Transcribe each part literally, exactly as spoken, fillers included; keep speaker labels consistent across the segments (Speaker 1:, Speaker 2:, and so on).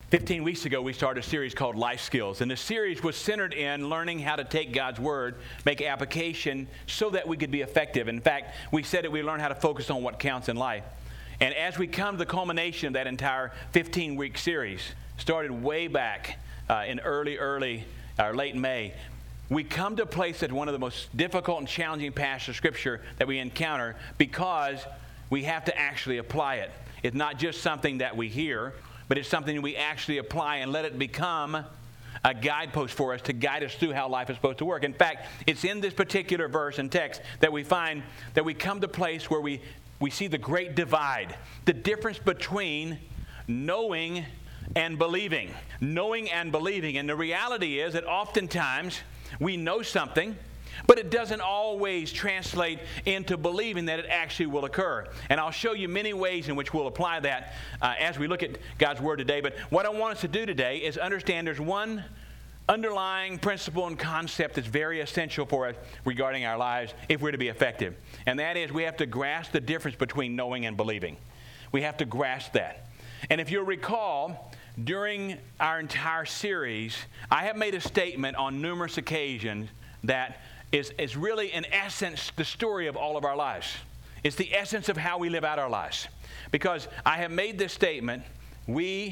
Speaker 1: fifteen weeks ago, we started a series called Life Skills, and the series was centered in learning how to take God's Word, make application so that we could be effective. In fact, we said that we learn how to focus on what counts in life. And as we come to the culmination of that entire fifteen-week series, started way back uh, in early, early, or late May, we come to a place that's one of the most difficult and challenging passages of Scripture that we encounter because we have to actually apply it. It's not just something that we hear, but it's something that we actually apply and let it become a guidepost for us to guide us through how life is supposed to work. In fact, it's in this particular verse and text that we find that we come to a place where we, we see the great divide, the difference between knowing and believing. Knowing and believing. And the reality is that oftentimes we know something, but it doesn't always translate into believing that it actually will occur. And I'll show you many ways in which we'll apply that uh, as we look at God's Word today. But what I want us to do today is understand there's one underlying principle and concept that's very essential for us regarding our lives if we're to be effective. And that is we have to grasp the difference between knowing and believing. We have to grasp that. And if you'll recall, during our entire series, I have made a statement on numerous occasions that is, is really, in essence, the story of all of our lives. It's the essence of how we live out our lives. Because I have made this statement, we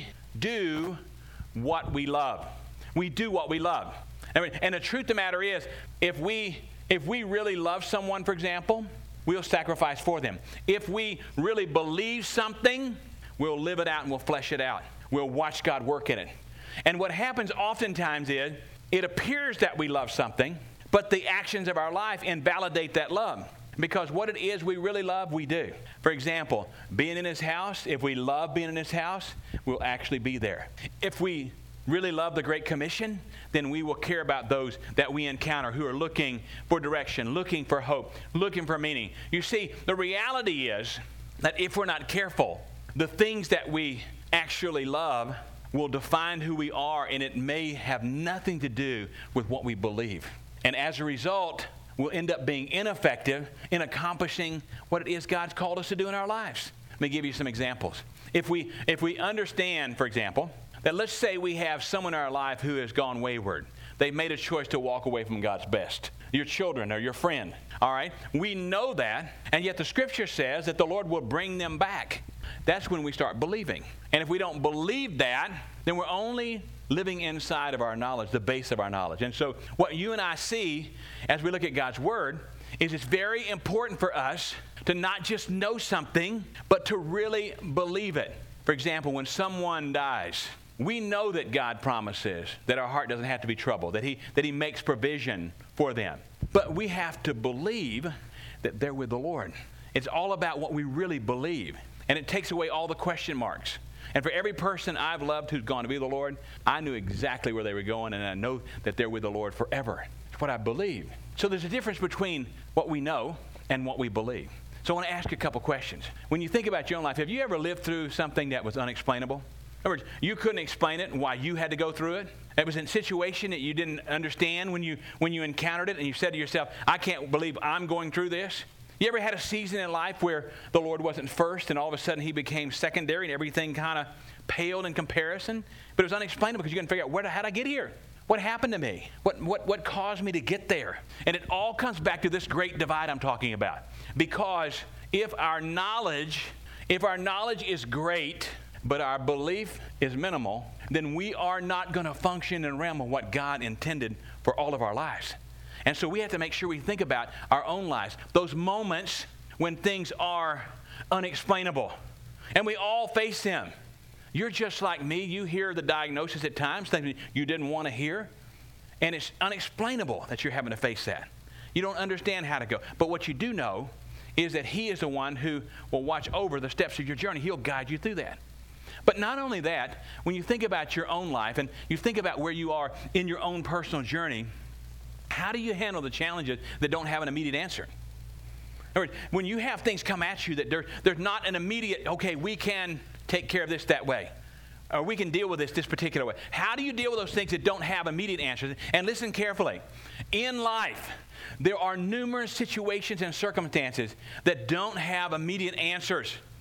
Speaker 1: do what we love. We do what we love. I mean, and the truth of the matter is, if we, if we really love someone, for example, we'll sacrifice for them. If we really believe something, we'll live it out and we'll flesh it out. We'll watch God work in it. And what happens oftentimes is, it appears that we love something, but the actions of our life invalidate that love. Because what it is we really love, we do. For example, being in His house, if we love being in His house, we'll actually be there. If we really love the Great Commission, then we will care about those that we encounter who are looking for direction, looking for hope, looking for meaning. You see, the reality is that if we're not careful, the things that we actually love will define who we are, and it may have nothing to do with what we believe. And as a result, we'll end up being ineffective in accomplishing what it is God's called us to do in our lives. Let me give you some examples. If we, if we understand, for example, that let's say we have someone in our life who has gone wayward. They've made a choice to walk away from God's best. Your children or your friend, all right? We know that, and yet the Scripture says that the Lord will bring them back. That's when we start believing. And if we don't believe that, then we're only living inside of our knowledge, the base of our knowledge. And so what you and I see as we look at God's Word is it's very important for us to not just know something, but to really believe it. For example, when someone dies, we know that God promises that our heart doesn't have to be troubled, that He, that He makes provision for them. But we have to believe that they're with the Lord. It's all about what we really believe. And it takes away all the question marks. And for every person I've loved who's gone to be with the Lord, I knew exactly where they were going, and I know that they're with the Lord forever. It's what I believe. So there's a difference between what we know and what we believe. So I want to ask you a couple questions. When you think about your own life, have you ever lived through something that was unexplainable? In other words, you couldn't explain it and why you had to go through it. It was a situation that you didn't understand when you, when you encountered it, and you said to yourself, I can't believe I'm going through this. You ever had a season in life where the Lord wasn't first and all of a sudden He became secondary and everything kind of paled in comparison? But it was unexplainable because you couldn't figure out, where, how did I get here? What happened to me? What, what, what caused me to get there? And it all comes back to this great divide I'm talking about. Because if our knowledge, if our knowledge is great, but our belief is minimal, then we are not going to function in the realm of what God intended for all of our lives. And so we have to make sure we think about our own lives, those moments when things are unexplainable. And we all face them. You're just like me. You hear the diagnosis at times, things you didn't want to hear. And it's unexplainable that you're having to face that. You don't understand how to go. But what you do know is that He is the one who will watch over the steps of your journey. He'll guide you through that. But not only that, when you think about your own life and you think about where you are in your own personal journey, how do you handle the challenges that don't have an immediate answer? In other words, when you have things come at you that there, there's not an immediate, okay, we can take care of this that way, or we can deal with this this particular way. How do you deal with those things that don't have immediate answers? And listen carefully. In life, there are numerous situations and circumstances that don't have immediate answers.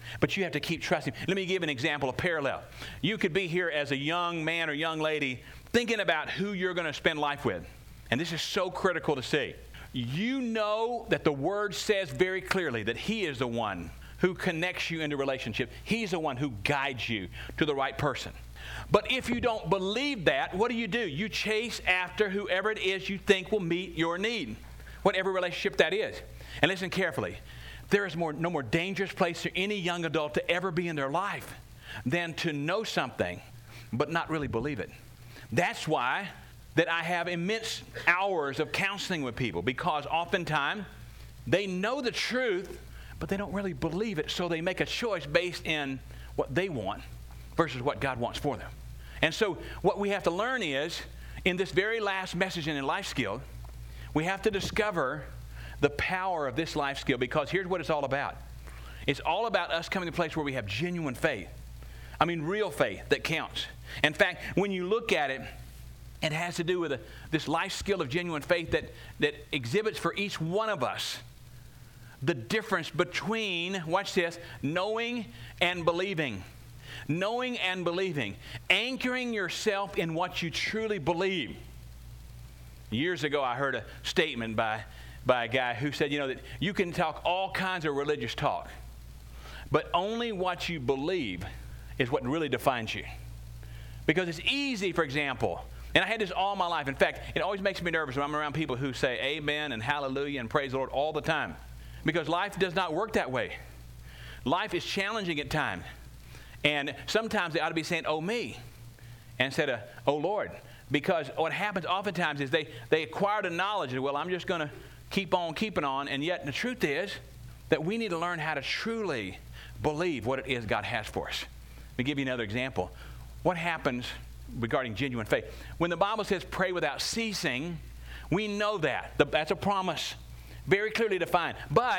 Speaker 1: But you have to keep trusting. Let me give an example, a parallel. You could be here as a young man or young lady thinking about who you're going to spend life with. And this is so critical to see. You know that the Word says very clearly that He is the one who connects you into relationship. He's the one who guides you to the right person. But if you don't believe that, what do you do? You chase after whoever it is you think will meet your need, whatever relationship that is. And listen carefully. There is more, no more dangerous place for any young adult to ever be in their life than to know something but not really believe it. That's why that I have immense hours of counseling with people, because oftentimes they know the truth, but they don't really believe it, so they make a choice based in what they want versus what God wants for them. And so what we have to learn is, in this very last message in life skill, we have to discover the power of this life skill, because here's what it's all about. It's all about us coming to a place where we have genuine faith. I mean, real faith that counts. In fact, when you look at it, it has to do with a, this life skill of genuine faith that, that exhibits for each one of us the difference between, watch this, knowing and believing. Knowing and believing. Anchoring yourself in what you truly believe. Years ago, I heard a statement by, by a guy who said, you know, that you can talk all kinds of religious talk, but only what you believe is what really defines you. Because it's easy, for example, and I had this all my life. In fact, it always makes me nervous when I'm around people who say amen and hallelujah and praise the Lord all the time. Because life does not work that way. Life is challenging at times. And sometimes they ought to be saying, oh, me, instead of, oh, Lord. Because what happens oftentimes is they, they acquire the knowledge of, well, I'm just going to keep on keeping on. And yet the truth is that we need to learn how to truly believe what it is God has for us. Let me give you another example. What happens regarding genuine faith? When the Bible says pray without ceasing, we know that. That's a promise, very clearly defined. But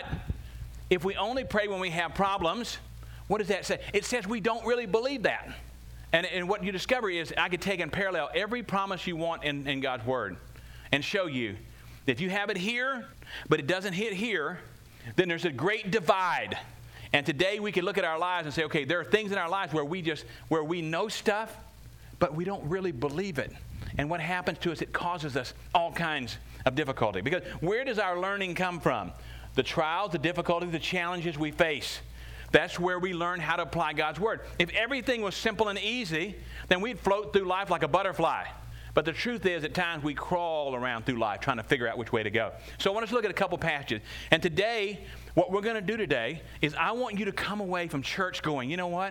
Speaker 1: if we only pray when we have problems, what does that say? It says we don't really believe that. And, and what you discover is I could take and parallel every promise you want in, in God's Word and show you that if you have it here, but it doesn't hit here, then there's a great divide. And today we can look at our lives and say, okay, there are things in our lives where we just, where we know stuff, but we don't really believe it. And what happens to us, it causes us all kinds of difficulty. Because where does our learning come from? The trials, the difficulties, the challenges we face. That's where we learn how to apply God's Word. If everything was simple and easy, then we'd float through life like a butterfly. But the truth is, at times we crawl around through life trying to figure out which way to go. So I want us to look at a couple passages. And today, what we're going to do today is I want you to come away from church going, you know what?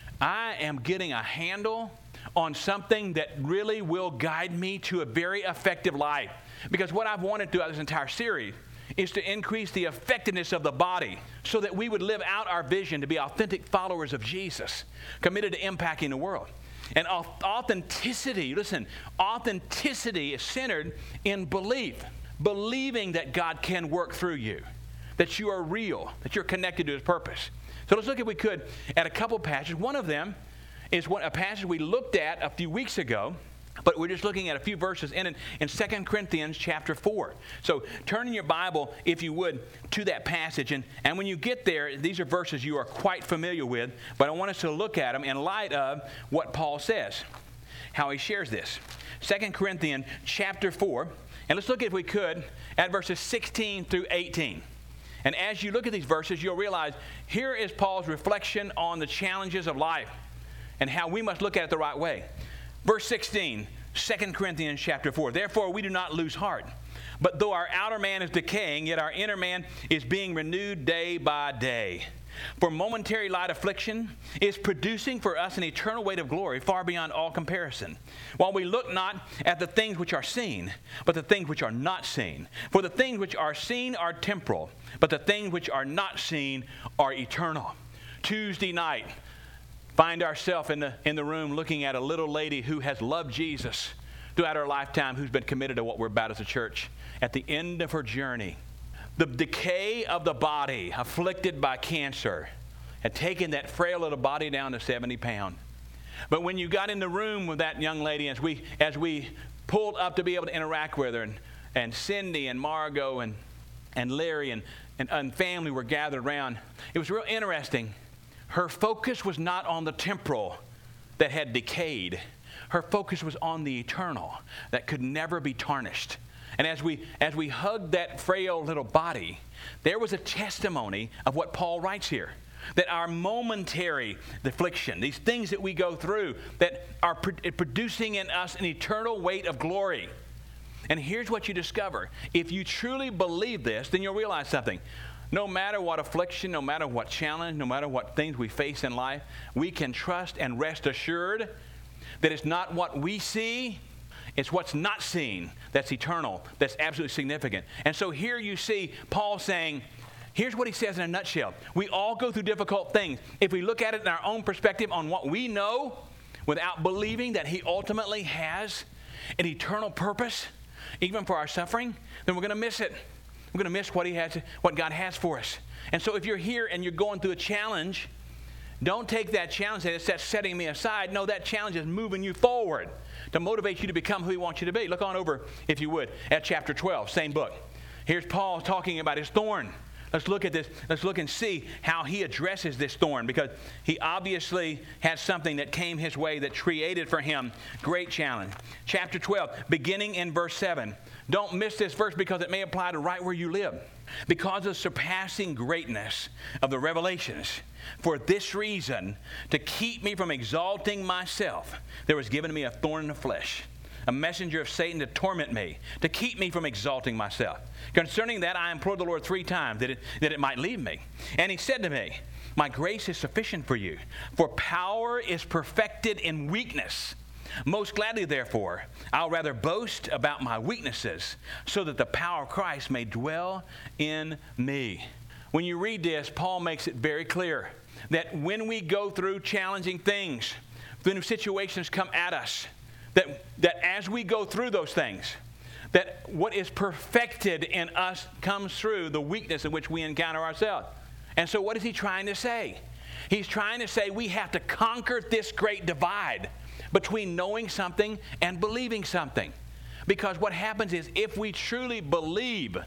Speaker 1: I am getting a handle on something that really will guide me to a very effective life. Because what I've wanted throughout this entire series is to increase the effectiveness of the body so that we would live out our vision to be authentic followers of Jesus, committed to impacting the world. And authenticity, listen, authenticity is centered in belief. Believing that God can work through you, that you are real, that you're connected to His purpose. So let's look, if we could, at a couple passages. One of them is what, a passage we looked at a few weeks ago, but we're just looking at a few verses in it in Second Corinthians chapter four. So turn in your Bible, if you would, to that passage. And, and when you get there, these are verses you are quite familiar with, but I want us to look at them in light of what Paul says, how he shares this. Second Corinthians chapter four, and let's look, if we could, at verses sixteen through eighteen. And as you look at these verses, you'll realize here is Paul's reflection on the challenges of life and how we must look at it the right way. Verse sixteen, Second Corinthians chapter four. Therefore we do not lose heart. But though our outer man is decaying, yet our inner man is being renewed day by day. For momentary light affliction is producing for us an eternal weight of glory far beyond all comparison. While we look not at the things which are seen, but the things which are not seen. For the things which are seen are temporal, but the things which are not seen are eternal. Tuesday night, find ourselves in the, in the room looking at a little lady who has loved Jesus throughout her lifetime, who's been committed to what we're about as a church. At the end of her journey, the decay of the body, afflicted by cancer, had taken that frail little body down to seventy pounds. But when you got in the room with that young lady, as we as we pulled up to be able to interact with her, and, and Cindy and Margot and, and Larry and, and, and family were gathered around, it was real interesting her focus was not on the temporal that had decayed. Her focus was on the eternal that could never be tarnished. And as we as we hugged that frail little body, there was a testimony of what Paul writes here. That our momentary affliction, these things that we go through, that are pro- producing in us an eternal weight of glory. And here's what you discover. If you truly believe this, then you'll realize something. No matter what affliction, no matter what challenge, no matter what things we face in life, we can trust and rest assured that it's not what we see, it's what's not seen that's eternal, that's absolutely significant. And so here you see Paul saying, here's what he says in a nutshell. We all go through difficult things. If we look at it in our own perspective on what we know without believing that he ultimately has an eternal purpose, even for our suffering, then we're going to miss it. We're going to miss what he has, what God has for us. And so if you're here and you're going through a challenge, don't take that challenge and it's that setting me aside. No, that challenge is moving you forward to motivate you to become who he wants you to be. Look on over, if you would, at chapter twelve, same book. Here's Paul talking about his thorn. Let's look at this. Let's look and see how he addresses this thorn, because he obviously has something that came his way that created for him great challenge. Chapter twelve, beginning in verse seven. Don't miss this verse because it may apply to right where you live. Because of the surpassing greatness of the revelations, for this reason, to keep me from exalting myself, there was given to me a thorn in the flesh, a messenger of Satan to torment me, to keep me from exalting myself. Concerning that, I implored the Lord three times that it, that it might leave me. And he said to me, my grace is sufficient for you, for power is perfected in weakness. Most gladly, therefore, I'll rather boast about my weaknesses, so that the power of Christ may dwell in me. When you read this, Paul makes it very clear that when we go through challenging things, when situations come at us, that, that as we go through those things, that what is perfected in us comes through the weakness in which we encounter ourselves. And so what is he trying to say? He's trying to say we have to conquer this great divide between knowing something and believing something. Because what happens is if we truly believe,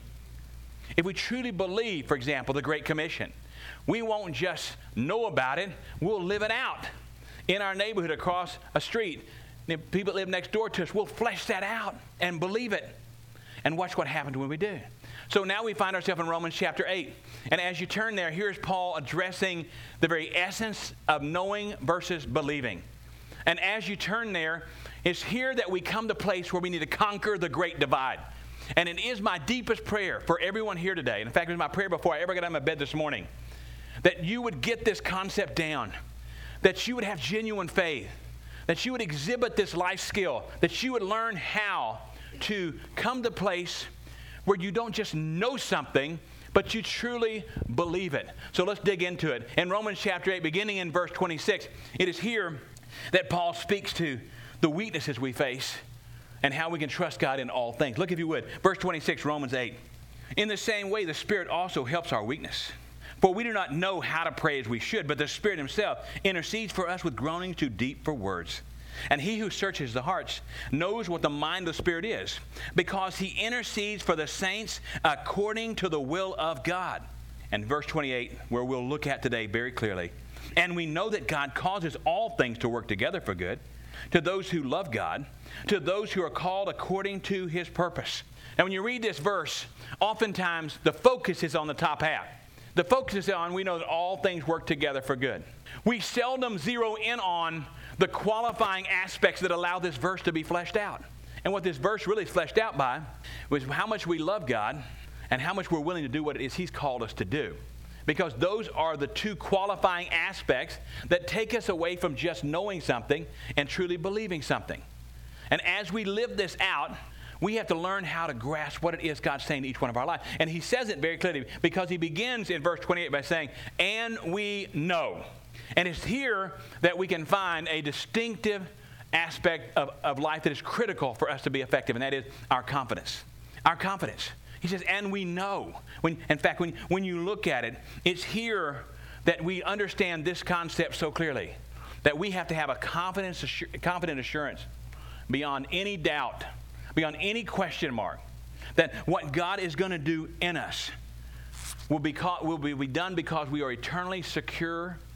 Speaker 1: if we truly believe, for example, the Great Commission, we won't just know about it, we'll live it out. In our neighborhood across a street, if people live next door to us, we'll flesh that out and believe it. And watch what happens when we do. So now we find ourselves in Romans chapter eight. And as you turn there, here's Paul addressing the very essence of knowing versus believing. And as you turn there, it's here that we come to a place where we need to conquer the great divide. And it is my deepest prayer for everyone here today. And in fact, it was my prayer before I ever got out of my bed this morning, that you would get this concept down, that you would have genuine faith, that you would exhibit this life skill, that you would learn how to come to a place where you don't just know something, but you truly believe it. So let's dig into it. In Romans chapter eight, beginning in verse twenty-six, it is here that Paul speaks to the weaknesses we face and how we can trust God in all things. Look, if you would, verse twenty-six, Romans eight. In the same way, the Spirit also helps our weakness. For we do not know how to pray as we should, but the Spirit himself intercedes for us with groanings too deep for words. And he who searches the hearts knows what the mind of the Spirit is, because he intercedes for the saints according to the will of God. And verse twenty-eight, where we'll look at today very clearly. And we know that God causes all things to work together for good, to those who love God, to those who are called according to his purpose. Now when you read this verse, oftentimes the focus is on the top half. The focus is on, we know that all things work together for good. We seldom zero in on the qualifying aspects that allow this verse to be fleshed out. And what this verse really is fleshed out by was how much we love God and how much we're willing to do what it is he's called us to do. Because those are the two qualifying aspects that take us away from just knowing something and truly believing something. And as we live this out, we have to learn how to grasp what it is God's saying to each one of our lives. And he says it very clearly because he begins in verse twenty-eight by saying, and we know. And it's here that we can find a distinctive aspect of, of life that is critical for us to be effective, and that is our confidence. Our confidence. He says, and we know. When, in fact, when, when you look at it, it's here that we understand this concept so clearly, that we have to have a confidence, confident assurance beyond any doubt, beyond any question mark, that what God is going to do in us will be, will be done because we are eternally secure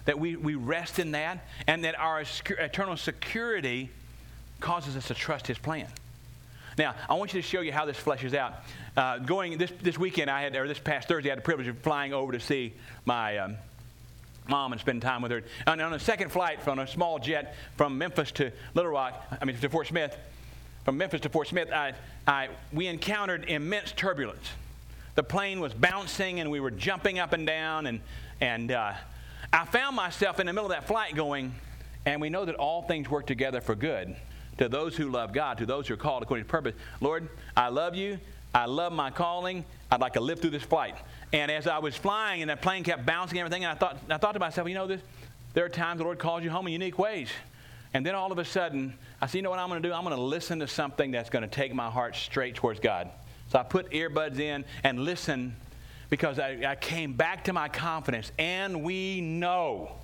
Speaker 1: that we, we rest in that, and that our eternal security causes us to trust His plan. Now, I want you to show you how this fleshes out. Uh, going this this weekend, I had, or this past Thursday, I had the privilege of flying over to see my um, mom and spend time with her. And on a second flight from a small jet from Memphis to Little Rock, I mean to Fort Smith, from Memphis to Fort Smith, I, I, we encountered immense turbulence. The plane was bouncing, and we were jumping up and down, and and uh, I found myself in the middle of that flight going, and we know that all things work together for good to those who love God, to those who are called according to purpose. Lord, I love you. I love my calling. I'd like to live through this flight. And as I was flying, and that plane kept bouncing and everything, and I thought, I thought to myself, you know, this, there are times the Lord calls you home in unique ways. And then all of a sudden, I said, you know what I'm going to do? I'm going to listen to something that's going to take my heart straight towards God. So I put earbuds in and listened, because I, I came back to my confidence. And we know,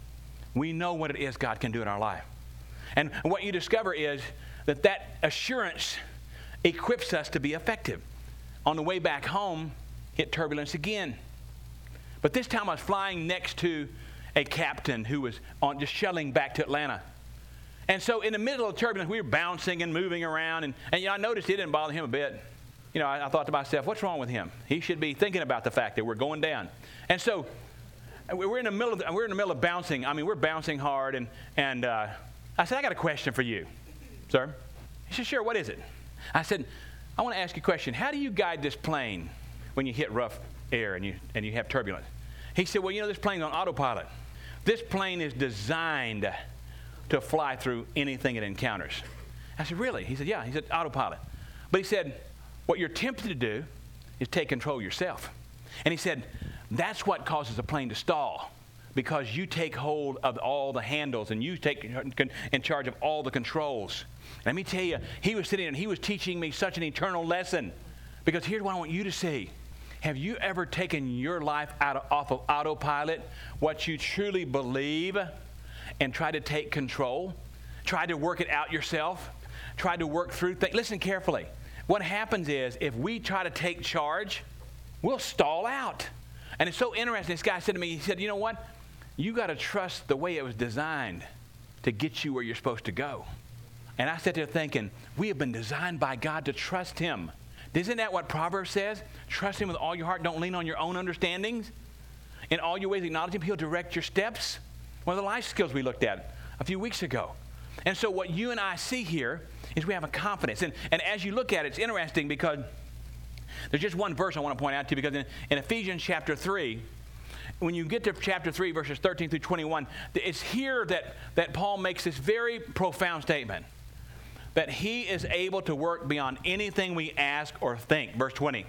Speaker 1: we know what it is God can do in our life. And what you discover is that that assurance equips us to be effective. On the way back home, hit turbulence again. But this time I was flying next to a captain who was on just shuttling back to Atlanta. And so in the middle of the turbulence, we were bouncing and moving around. And, and you know, I noticed it didn't bother him a bit. You know, I, I thought to myself, what's wrong with him? He should be thinking about the fact that we're going down. And so we're in the middle of, we're in the middle of bouncing. I mean, we're bouncing hard. And, and uh, I said, I got a question for you, sir. He said, sure, what is it? I said, I want to ask you a question. How do you guide this plane when you hit rough air and you, and you have turbulence? He said, well, you know, this plane's on autopilot. This plane is designed to fly through anything it encounters. I said, really? He said, yeah. He said, autopilot. But he said, what you're tempted to do is take control yourself. And he said, that's what causes a plane to stall, because you take hold of all the handles and you take in charge of all the controls. Let me tell you, he was sitting and he was teaching me such an eternal lesson, because here's what I want you to see. Have you ever taken your life out of, off of autopilot, what you truly believe, and tried to take control? Tried to work it out yourself? Tried to work through things? Listen carefully. What happens is, if we try to take charge, we'll stall out. And it's so interesting. This guy said to me, he said, you know what? You got to trust the way it was designed to get you where you're supposed to go. And I sat there thinking, we have been designed by God to trust Him. Isn't that what Proverbs says? Trust Him with all your heart. Don't lean on your own understandings. In all your ways acknowledge Him. He'll direct your steps. One of the life skills we looked at a few weeks ago. And so what you and I see here is we have a confidence. And, and as you look at it, it's interesting, because there's just one verse I want to point out to you, because in, in Ephesians chapter three, when you get to chapter three, verses thirteen through twenty-one, it's here that, that Paul makes this very profound statement, that he is able to work beyond anything we ask or think. Verse twenty,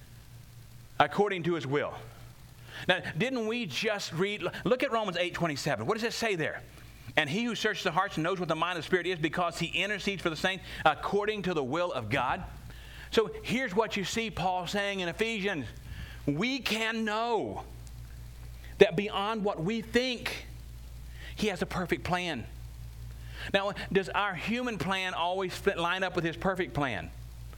Speaker 1: according to His will. Now, didn't we just read, look at Romans eight twenty-seven. What does it say there? And He who searches the hearts knows what the mind of the Spirit is, because He intercedes for the saints according to the will of God. So here's what you see Paul saying in Ephesians. We can know that beyond what we think, He has a perfect plan. Now, does our human plan always fit, line up with His perfect plan?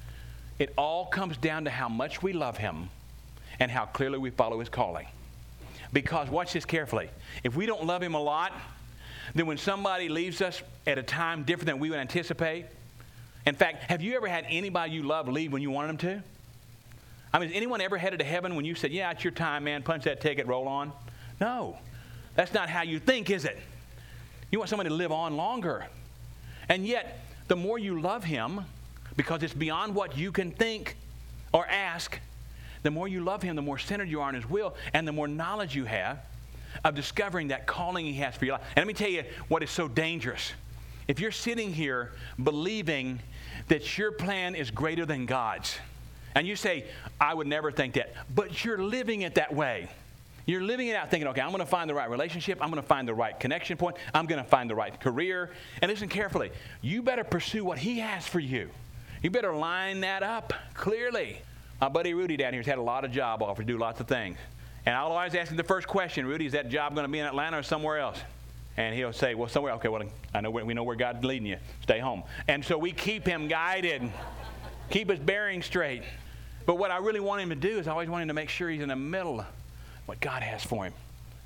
Speaker 1: It all comes down to how much we love Him and how clearly we follow His calling. Because, watch this carefully, if we don't love Him a lot, then when somebody leaves us at a time different than we would anticipate. In fact, have you ever had anybody you love leave when you wanted them to? I mean, has anyone ever headed to heaven when you said, yeah, it's your time, man, punch that ticket, roll on? No. That's not how you think, is it? You want somebody to live on longer. And yet, the more you love Him, because it's beyond what you can think or ask, the more you love Him, the more centered you are in His will, and the more knowledge you have of discovering that calling He has for your life. And let me tell you what is so dangerous. If you're sitting here believing that your plan is greater than God's, and you say, I would never think that, but you're living it that way. You're living it out thinking, okay, I'm going to find the right relationship. I'm going to find the right connection point. I'm going to find the right career. And listen carefully. You better pursue what He has for you. You better line that up clearly. My buddy Rudy down here has had a lot of job offers to do lots of things. And I'll always ask him the first question, Rudy, is that job going to be in Atlanta or somewhere else? And he'll say, well, somewhere. Okay, well, I know we know where God's leading you. Stay home. And so we keep him guided, keep his bearings straight. But what I really want him to do is I always want him to make sure he's in the middle of what God has for him.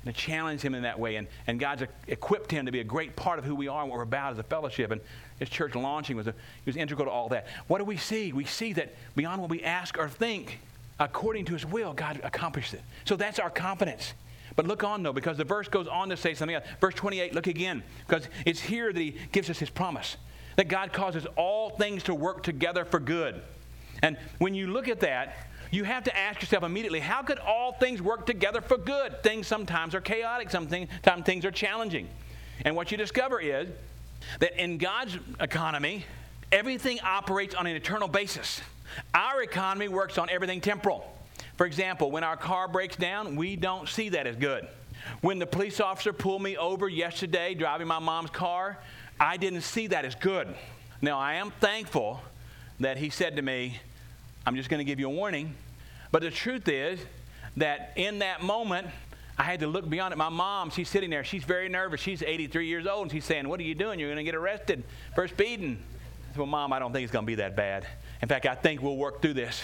Speaker 1: to challenge him in that way. And, and God's equipped him to be a great part of who we are and what we're about as a fellowship. And his church launching was, a, was integral to all that. What do we see? We see that beyond what we ask or think, according to his will, God accomplished it. So that's our confidence. But look on, though, because the verse goes on to say something else. Verse twenty-eight, look again, because it's here that he gives us his promise, that God causes all things to work together for good. And when you look at that, you have to ask yourself immediately, how could all things work together for good? Things sometimes are chaotic, sometimes things are challenging. And what you discover is that in God's economy, everything operates on an eternal basis. Our economy works on everything temporal. For example, when our car breaks down, we don't see that as good. When the police officer pulled me over yesterday driving my mom's car, I didn't see that as good. Now, I am thankful that he said to me, I'm just going to give you a warning. But the truth is that in that moment, I had to look beyond it. My mom, she's sitting there. She's very nervous. She's eighty-three years old, and she's saying, what are you doing? You're going to get arrested for speeding. I said, well, Mom, I don't think it's going to be that bad. In fact, I think we'll work through this.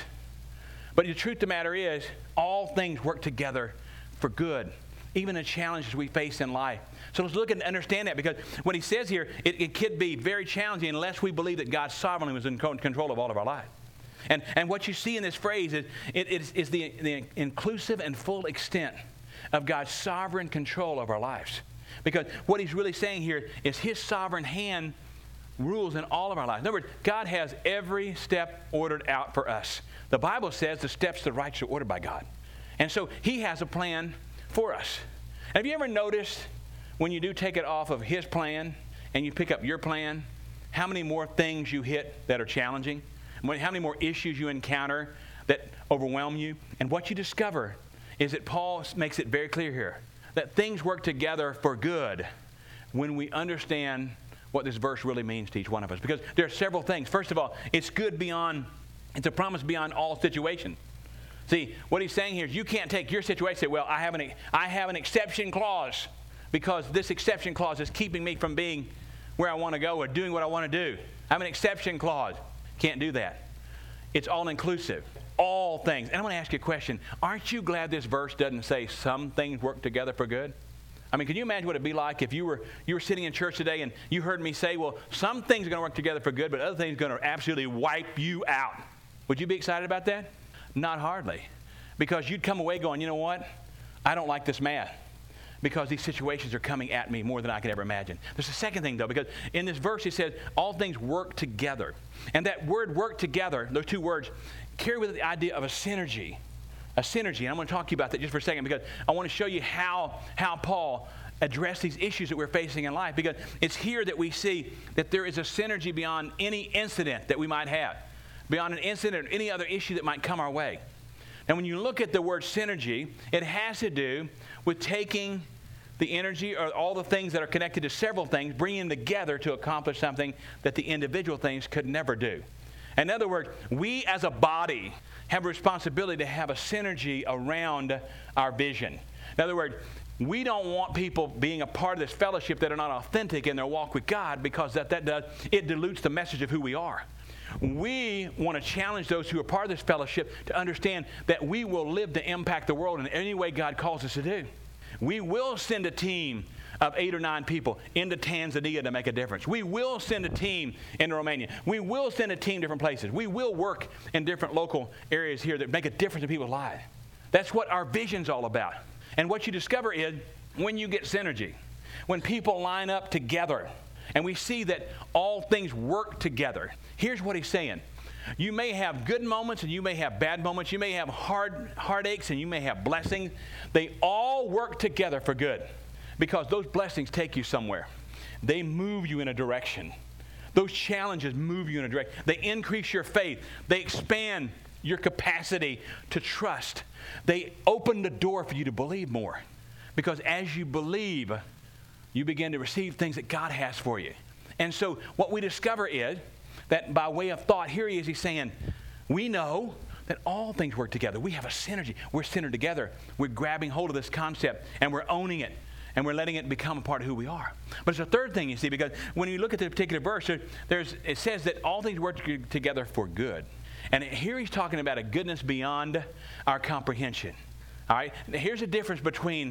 Speaker 1: But the truth of the matter is, all things work together for good, even the challenges we face in life. So let's look and understand that, because what he says here, it, it could be very challenging unless we believe that God sovereignly was in control of all of our life. And, and what you see in this phrase is, it, is, is the, the inclusive and full extent of God's sovereign control of our lives. Because what he's really saying here is his sovereign hand rules in all of our lives. In other words, God has every step ordered out for us. The Bible says the steps of the righteous are ordered by God. And so he has a plan for us. Have you ever noticed when you do take it off of his plan and you pick up your plan, how many more things you hit that are challenging? How many more issues you encounter that overwhelm you? And what you discover is that Paul makes it very clear here that things work together for good when we understand what this verse really means to each one of us. Because there are several things. First of all, it's good beyond, it's a promise beyond all situations. See, what he's saying here is you can't take your situation and say, well, I have an, I have an exception clause because this exception clause is keeping me from being where I want to go or doing what I want to do. I have an exception clause. Can't do that. It's all inclusive. All things. And I want to ask you a question. Aren't you glad this verse doesn't say some things work together for good? I mean, can you imagine what it'd be like if you were you were sitting in church today and you heard me say, well, some things are going to work together for good, but other things are going to absolutely wipe you out. Would you be excited about that? Not hardly. Because you'd come away going, you know what? I don't like this math. Because these situations are coming at me more than I could ever imagine. There's a second thing, though, because in this verse it says all things work together. And that word work together, those two words, carry with it the idea of a synergy. A synergy. And I'm going to talk to you about that just for a second because I want to show you how, how Paul addressed these issues that we're facing in life. Because it's here that we see that there is a synergy beyond any incident that we might have. Beyond an incident or any other issue that might come our way. And when you look at the word synergy, it has to do with taking the energy or all the things that are connected to several things, bringing them together to accomplish something that the individual things could never do. In other words, we as a body have a responsibility to have a synergy around our vision. In other words, we don't want people being a part of this fellowship that are not authentic in their walk with God because that, that does, it dilutes the message of who we are. We want to challenge those who are part of this fellowship to understand that we will live to impact the world in any way God calls us to do. We will send a team of eight or nine people into Tanzania to make a difference. We will send a team into Romania. We will send a team to different places. We will work in different local areas here that make a difference in people's lives. That's what our vision's all about. And what you discover is when you get synergy, when people line up together, and we see that all things work together. Here's what he's saying. You may have good moments and you may have bad moments. You may have hard heartaches and you may have blessings. They all work together for good because those blessings take you somewhere. They move you in a direction. Those challenges move you in a direction. They increase your faith. They expand your capacity to trust. They open the door for you to believe more because as you believe, you begin to receive things that God has for you. And so what we discover is that by way of thought, here he is, he's saying, we know that all things work together. We have a synergy. We're centered together. We're grabbing hold of this concept, and we're owning it, and we're letting it become a part of who we are. But it's a third thing, you see, because when you look at the particular verse, there's, it says that all things work together for good. And here he's talking about a goodness beyond our comprehension. All right? Now, here's the difference between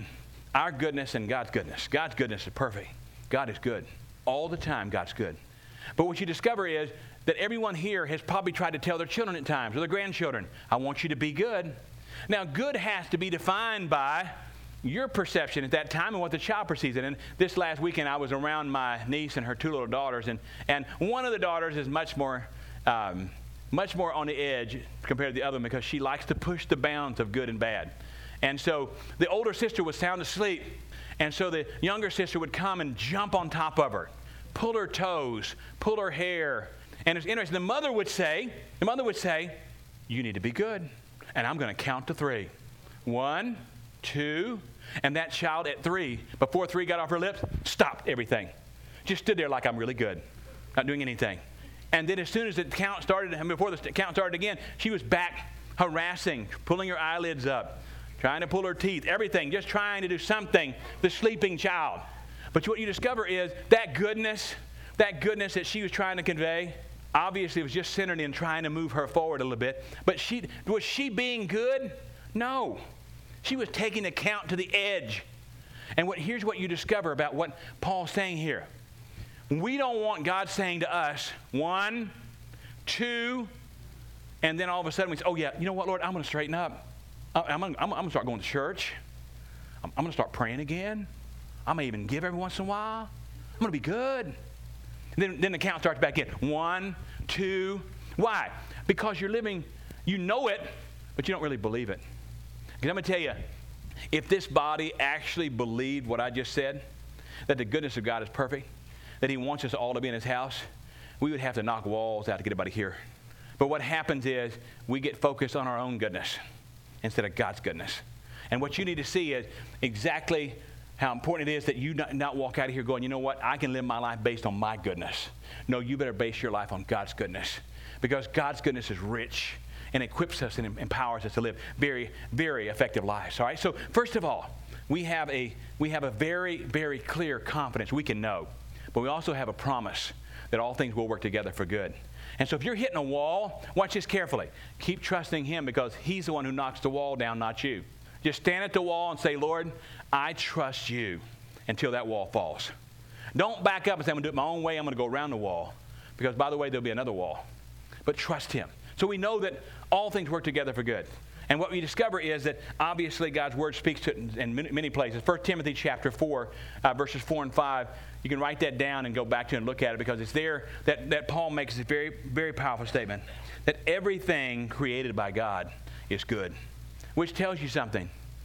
Speaker 1: our goodness and God's goodness. God's goodness is perfect. God is good. All the time, God's good. But what you discover is that everyone here has probably tried to tell their children at times, or their grandchildren, I want you to be good. Now, good has to be defined by your perception at that time and what the child perceives it. And this last weekend, I was around my niece and her two little daughters, and, and one of the daughters is much more, um, much more on the edge compared to the other one because she likes to push the bounds of good and bad. And so the older sister was sound asleep, and so the younger sister would come and jump on top of her, pull her toes, pull her hair. And it's interesting. The mother would say, the mother would say, you need to be good. And I'm going to count to three. One, two, and that child at three, before three got off her lips, stopped everything. Just stood there like I'm really good, not doing anything. And then as soon as the count started, and before the count started again, she was back harassing, pulling her eyelids up, trying to pull her teeth, everything, just trying to do something, the sleeping child. But what you discover is that goodness, that goodness that she was trying to convey, obviously was just centered in trying to move her forward a little bit. But she was she being good? No. She was taking the count to the edge. And what here's what you discover about what Paul's saying here. We don't want God saying to us, one, two, and then all of a sudden we say, oh yeah, you know what, Lord, I'm going to straighten up. I'm going I'm, I'm to start going to church. I'm, I'm going to start praying again. I'm going to even give every once in a while. I'm going to be good. And then, then the count starts back in. One, two. Why? Because you're living, you know it, but you don't really believe it. Because I'm going to tell you, if this body actually believed what I just said, that the goodness of God is perfect, that he wants us all to be in his house, we would have to knock walls out to get everybody here. But what happens is we get focused on our own goodness instead of God's goodness. And what you need to see is exactly how important it is that you not, not walk out of here going, you know what, I can live my life based on my goodness. No, you better base your life on God's goodness, because God's goodness is rich and equips us and empowers us to live very, very effective lives. All right. So first of all, we have a we have a very, very clear confidence we can know, but we also have a promise that all things will work together for good. And so if you're hitting a wall, watch this carefully. Keep trusting him, because he's the one who knocks the wall down, not you. Just stand at the wall and say, Lord, I trust you until that wall falls. Don't back up and say, I'm going to do it my own way. I'm going to go around the wall. Because, by the way, there'll be another wall. But trust him. So we know that all things work together for good. And what we discover is that obviously God's word speaks to it in, in many, many places. First Timothy chapter four, uh, verses four and five. You can write that down and go back to it and look at it, because it's there that, that Paul makes a very, very powerful statement that everything created by God is good, which tells you something.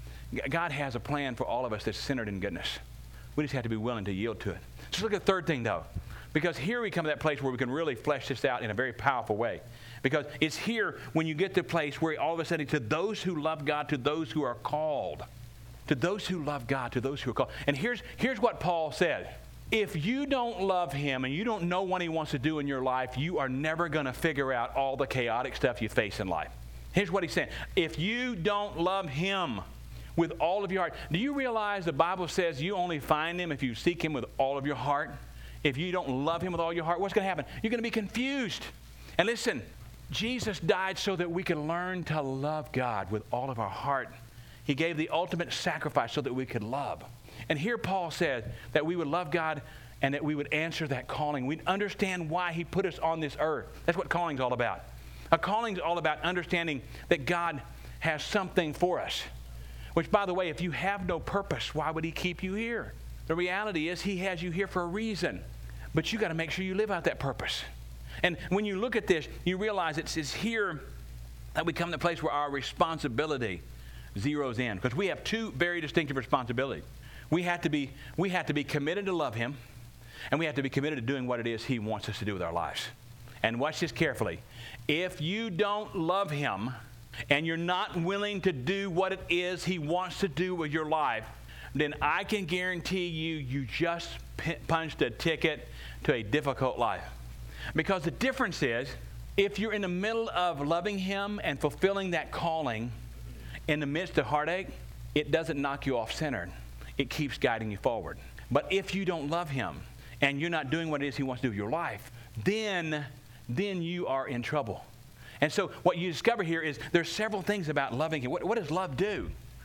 Speaker 1: God has a plan for all of us that's centered in goodness. We just have to be willing to yield to it. Let's look at the third thing, though, because here we come to that place where we can really flesh this out in a very powerful way. Because it's here when you get to the place where all of a sudden, to those who love God, to those who are called, to those who love God, to those who are called. And here's, here's what Paul said. If you don't love him and you don't know what he wants to do in your life, you are never going to figure out all the chaotic stuff you face in life. Here's what he's saying. If you don't love him with all of your heart, do you realize the Bible says you only find him if you seek him with all of your heart? If you don't love him with all your heart, what's going to happen? You're going to be confused. And listen, Jesus died so that we can learn to love God with all of our heart. He gave the ultimate sacrifice so that we could love. And here Paul said that we would love God and that we would answer that calling. We'd understand why he put us on this earth. That's what calling's all about. A calling's all about understanding that God has something for us. Which, by the way, if you have no purpose, why would he keep you here? The reality is he has you here for a reason. But you got to make sure you live out that purpose. And when you look at this, you realize it's, it's here that we come to a place where our responsibility zeroes in. Because we have two very distinctive responsibilities. We have to be, we have to be committed to love him, and we have to be committed to doing what it is he wants us to do with our lives. And watch this carefully. If you don't love him, and you're not willing to do what it is he wants to do with your life, then I can guarantee you, you just p- punched a ticket to a difficult life. Because the difference is, if you're in the middle of loving him and fulfilling that calling in the midst of heartache, it doesn't knock you off centered. It keeps guiding you forward. But if you don't love him and you're not doing what it is he wants to do with your life, then, then you are in trouble. And so what you discover here is there's several things about loving him. What, what does love do?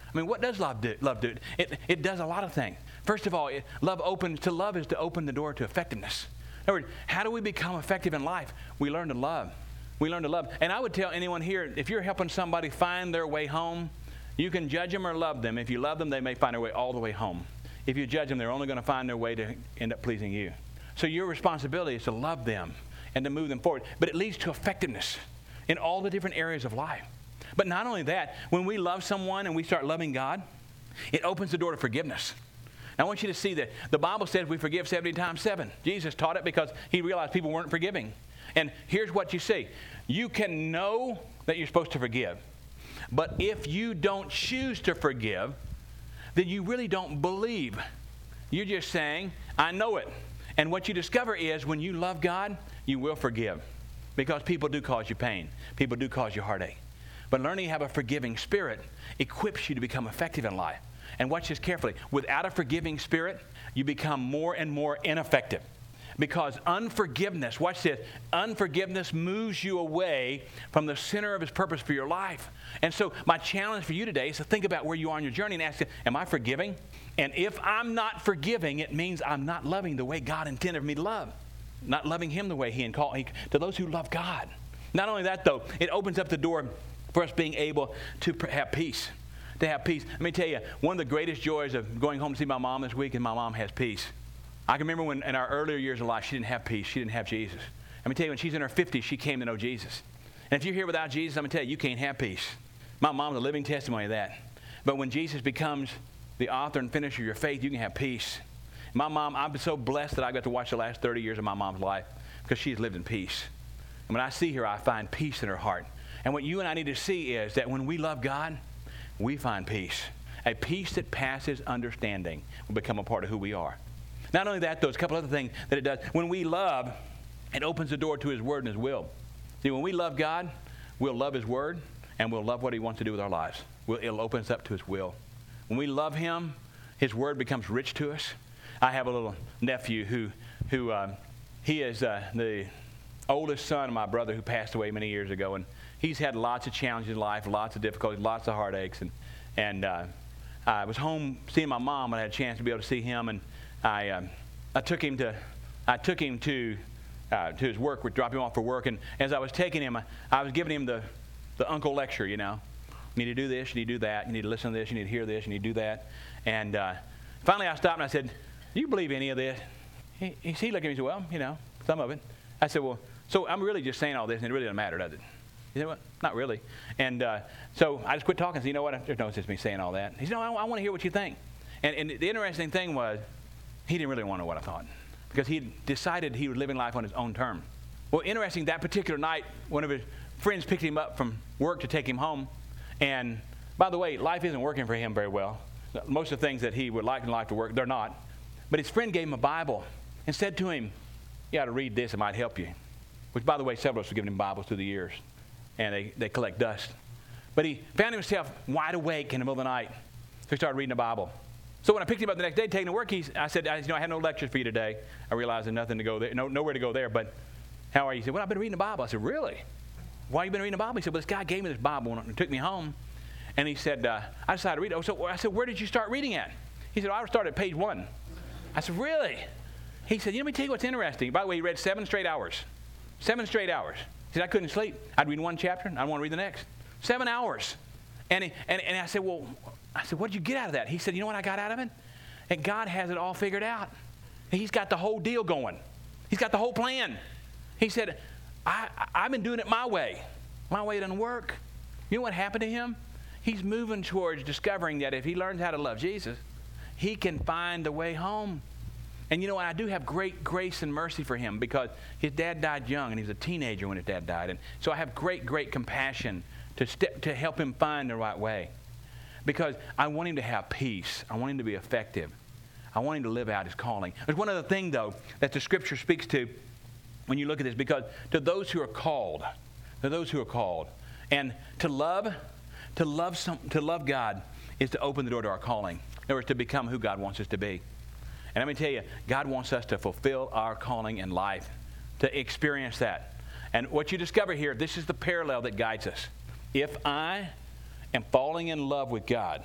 Speaker 1: I mean, what does love do? Love do? It, it does a lot of things. First of all, it, love opens, to love is to open the door to effectiveness. In other words, how do we become effective in life? We learn to love. We learn to love. And I would tell anyone here, if you're helping somebody find their way home, you can judge them or love them. If you love them, they may find their way all the way home. If you judge them, they're only going to find their way to end up pleasing you. So your responsibility is to love them and to move them forward. But it leads to effectiveness in all the different areas of life. But not only that, when we love someone and we start loving God, it opens the door to forgiveness. Now, I want you to see that the Bible says we forgive seventy times seven. Jesus taught it because he realized people weren't forgiving. And here's what you see. You can know that you're supposed to forgive. But if you don't choose to forgive, then you really don't believe. You're just saying, I know it. And what you discover is when you love God, you will forgive. Because people do cause you pain. People do cause you heartache. But learning to have a forgiving spirit equips you to become effective in life. And watch this carefully. Without a forgiving spirit, you become more and more ineffective. Because unforgiveness, watch this, unforgiveness moves you away from the center of his purpose for your life. And so my challenge for you today is to think about where you are on your journey and ask, am I forgiving? And if I'm not forgiving, it means I'm not loving the way God intended for me to love. Not loving him the way he and call to those who love God. Not only that, though, it opens up the door for us being able to have peace. To have peace. Let me tell you, one of the greatest joys of going home to see my mom this week is my mom has peace. I can remember when in our earlier years of life, she didn't have peace. She didn't have Jesus. Let me tell you, when she's in her fifties, she came to know Jesus. And if you're here without Jesus, I'm going to tell you, you can't have peace. My mom's a living testimony of that. But when Jesus becomes the author and finisher of your faith, you can have peace. My mom, I'm so blessed that I got to watch the last thirty years of my mom's life because she's lived in peace. And when I see her, I find peace in her heart. And what you and I need to see is that when we love God, we find peace. A peace that passes understanding will become a part of who we are. Not only that, though, there's a couple other things that it does. When we love, it opens the door to his word and his will. See, when we love God, we'll love his word, and we'll love what he wants to do with our lives. We'll, it'll open us up to his will. When we love him, his word becomes rich to us. I have a little nephew who, who uh, he is uh, the oldest son of my brother who passed away many years ago, and he's had lots of challenges in life, lots of difficulties, lots of heartaches, and, and uh, I was home seeing my mom, and I had a chance to be able to see him, and I uh, I took him to I took him to uh, to his work. We'd drop him off for work, and as I was taking him, I, I was giving him the the uncle lecture. You know, you need to do this, you need to do that, you need to listen to this, you need to hear this, you need to do that. And uh, finally, I stopped and I said, "Do you believe any of this?" He, he, he looked at me and said, "Well, you know, some of it." I said, "Well, so I'm really just saying all this, and it really doesn't matter, does it?" He said, "Well, not really." And uh, so I just quit talking. I said, "You know what? There's no sense me saying all that." He said, "No, I, I want to hear what you think." And, and the interesting thing was, he didn't really want to know what I thought because he decided he was living life on his own terms. Well, interesting, that particular night, one of his friends picked him up from work to take him home. And by the way, life isn't working for him very well. Most of the things that he would like in life to work, they're not. But his friend gave him a Bible and said to him, "You ought to read this, it might help you." Which, by the way, several of us have given him Bibles through the years, and they, they collect dust. But he found himself wide awake in the middle of the night. So he started reading the Bible. So when I picked him up the next day, taking to work, he, I said, I, you know, I have no lectures for you today. I realized there's nothing to go there, no, nowhere to go there, but how are you? He said, "Well, I've been reading the Bible." I said, "Really? Why have you been reading the Bible?" He said, "Well, this guy gave me this Bible and took me home." And he said, uh, I decided to read it. Oh, so I said, "Where did you start reading at?" He said, "Oh, I started at page one." I said, "Really?" He said, "You know, let me tell you what's interesting." By the way, he read seven straight hours. Seven straight hours. He said, "I couldn't sleep. I'd read one chapter, and I'd want to read the next." Seven hours. And, he, and, and I said, "Well," I said, "what did you get out of that?" He said, "You know what I got out of it? And God has it all figured out. He's got the whole deal going. He's got the whole plan." He said, I, I, I've been doing it my way. My way doesn't work." You know what happened to him? He's moving towards discovering that if he learns how to love Jesus, he can find the way home. And you know what? I do have great grace and mercy for him because his dad died young, and he was a teenager when his dad died. And so I have great, great compassion to step, to help him find the right way. Because I want him to have peace. I want him to be effective. I want him to live out his calling. There's one other thing, though, that the Scripture speaks to when you look at this. Because to those who are called, to those who are called, and to love, to love some, to love God is to open the door to our calling. In other words, to become who God wants us to be. And let me tell you, God wants us to fulfill our calling in life, to experience that. And what you discover here, this is the parallel that guides us. If I am falling in love with God,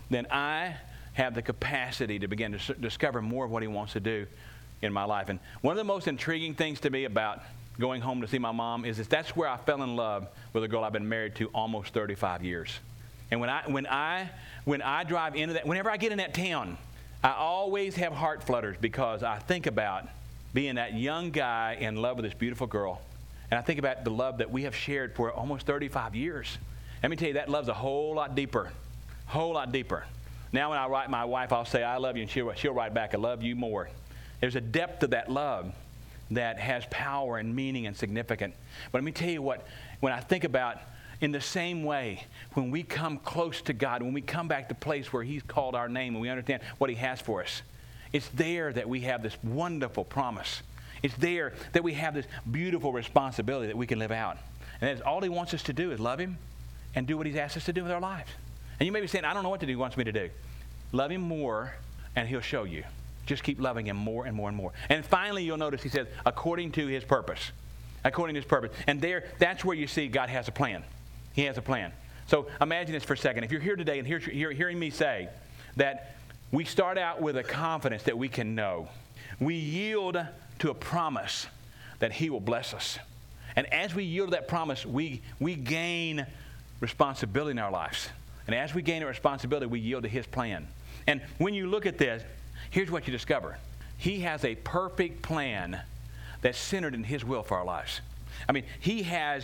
Speaker 1: then I have the capacity to begin to s- discover more of what he wants to do in my life. And one of the most intriguing things to me about going home to see my mom is that that's where I fell in love with a girl I've been married to almost thirty-five years. And when I when I when I drive into that, whenever I get in that town, I always have heart flutters because I think about being that young guy in love with this beautiful girl. And I think about the love that we have shared for almost thirty-five years. Let me tell you, that love's a whole lot deeper, whole lot deeper. Now when I write my wife, I'll say, I love you, and she'll, she'll write back, I love you more. There's a depth of that love that has power and meaning and significance. But let me tell you what, when I think about, in the same way, when we come close to God, when we come back to the place where he's called our name and we understand what he has for us, it's there that we have this wonderful promise. It's there that we have this beautiful responsibility that we can live out. And that's all he wants us to do is love him and do what he's asked us to do with our lives. And you may be saying, I don't know what to do he wants me to do. Love him more and he'll show you. Just keep loving him more and more and more. And finally, you'll notice he says, according to his purpose. According to his purpose. And there, that's where you see God has a plan. He has a plan. So imagine this for a second. If you're here today and hear, hear, hearing me say that we start out with a confidence that we can know. We yield to a promise that he will bless us. And as we yield to that promise, we, we gain responsibility in our lives. And as we gain a responsibility, we yield to his plan. And when you look at this, here's what you discover. He has a perfect plan that's centered in his will for our lives. I mean, he has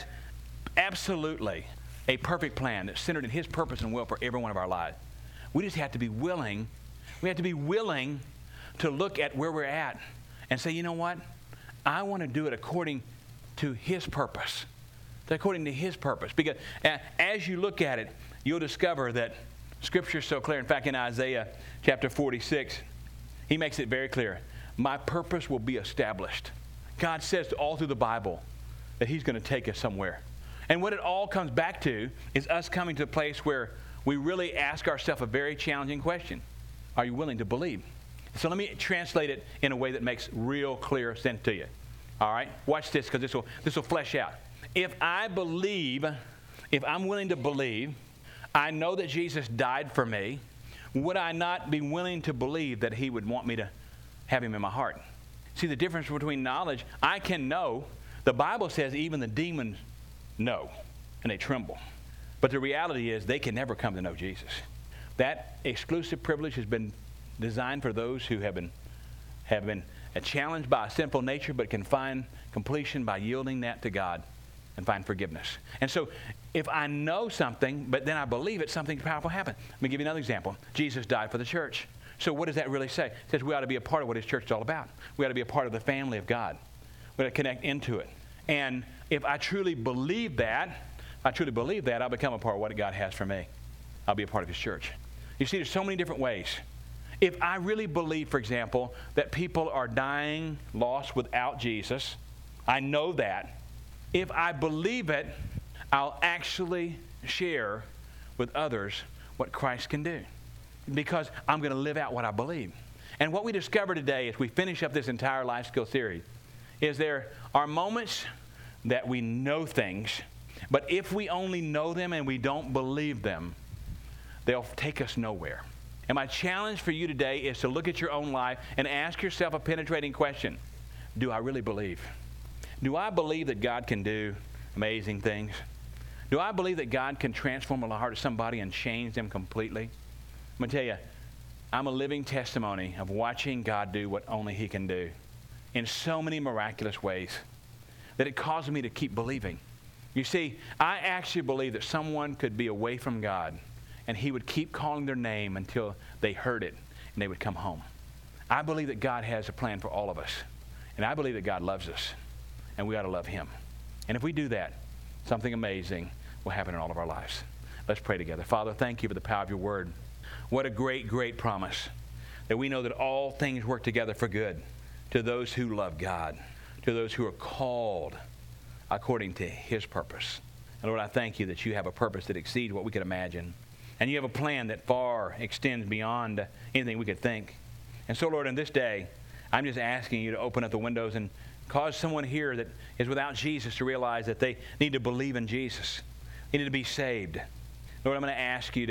Speaker 1: absolutely a perfect plan that's centered in his purpose and will for every one of our lives. We just have to be willing. We have to be willing to look at where we're at and say, you know what? I want to do it according to his purpose. According to his purpose. Because as you look at it, you'll discover that Scripture is so clear. In fact, in Isaiah chapter forty-six, he makes it very clear. My purpose will be established. God says all through the Bible that he's going to take us somewhere. And what it all comes back to is us coming to a place where we really ask ourselves a very challenging question. Are you willing to believe? So let me translate it in a way that makes real clear sense to you. All right? Watch this, because this will this will flesh out. If I believe, if I'm willing to believe, I know that Jesus died for me, would I not be willing to believe that he would want me to have him in my heart? See the difference between knowledge. I can know. The Bible says even the demons know, and they tremble. But the reality is they can never come to know Jesus. That exclusive privilege has been designed for those who have been have been challenged by a sinful nature, but can find completion by yielding that to God and find forgiveness. And so if I know something, but then I believe it, something powerful happened. Let me give you another example. Jesus died for the church. So what does that really say? It says we ought to be a part of what his church is all about. We ought to be a part of the family of God. We ought to connect into it. And if I truly believe that, if I truly believe that, I'll become a part of what God has for me. I'll be a part of his church. You see, there's so many different ways. If I really believe, for example, that people are dying, lost without Jesus, I know that. If I believe it, I'll actually share with others what Christ can do, because I'm going to live out what I believe. And what we discover today as we finish up this entire life skill series is there are moments that we know things, but if we only know them and we don't believe them, they'll take us nowhere. And my challenge for you today is to look at your own life and ask yourself a penetrating question. Do I really believe? Do I believe that God can do amazing things? Do I believe that God can transform the heart of somebody and change them completely? I'm going to tell you, I'm a living testimony of watching God do what only he can do in so many miraculous ways that it caused me to keep believing. You see, I actually believe that someone could be away from God and he would keep calling their name until they heard it and they would come home. I believe that God has a plan for all of us. And I believe that God loves us. And we ought to love him. And if we do that, something amazing will happen in all of our lives. Let's pray together. Father, thank you for the power of your word. What a great, great promise that we know that all things work together for good to those who love God, to those who are called according to his purpose. And Lord, I thank you that you have a purpose that exceeds what we could imagine. And you have a plan that far extends beyond anything we could think. And so, Lord, in this day, I'm just asking you to open up the windows and cause someone here that is without Jesus to realize that they need to believe in Jesus. They need to be saved. Lord, I'm going to ask you to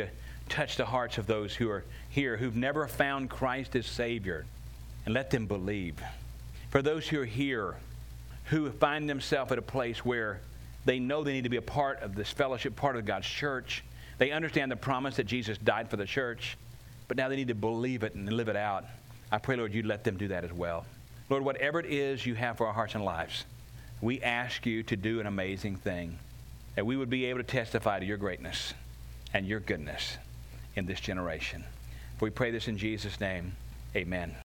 Speaker 1: touch the hearts of those who are here who've never found Christ as Savior, and let them believe. For those who are here who find themselves at a place where they know they need to be a part of this fellowship, part of God's church. They understand the promise that Jesus died for the church, but now they need to believe it and live it out. I pray, Lord, you let them do that as well. Lord, whatever it is you have for our hearts and lives, we ask you to do an amazing thing, that we would be able to testify to your greatness and your goodness in this generation. We pray this in Jesus' name. Amen.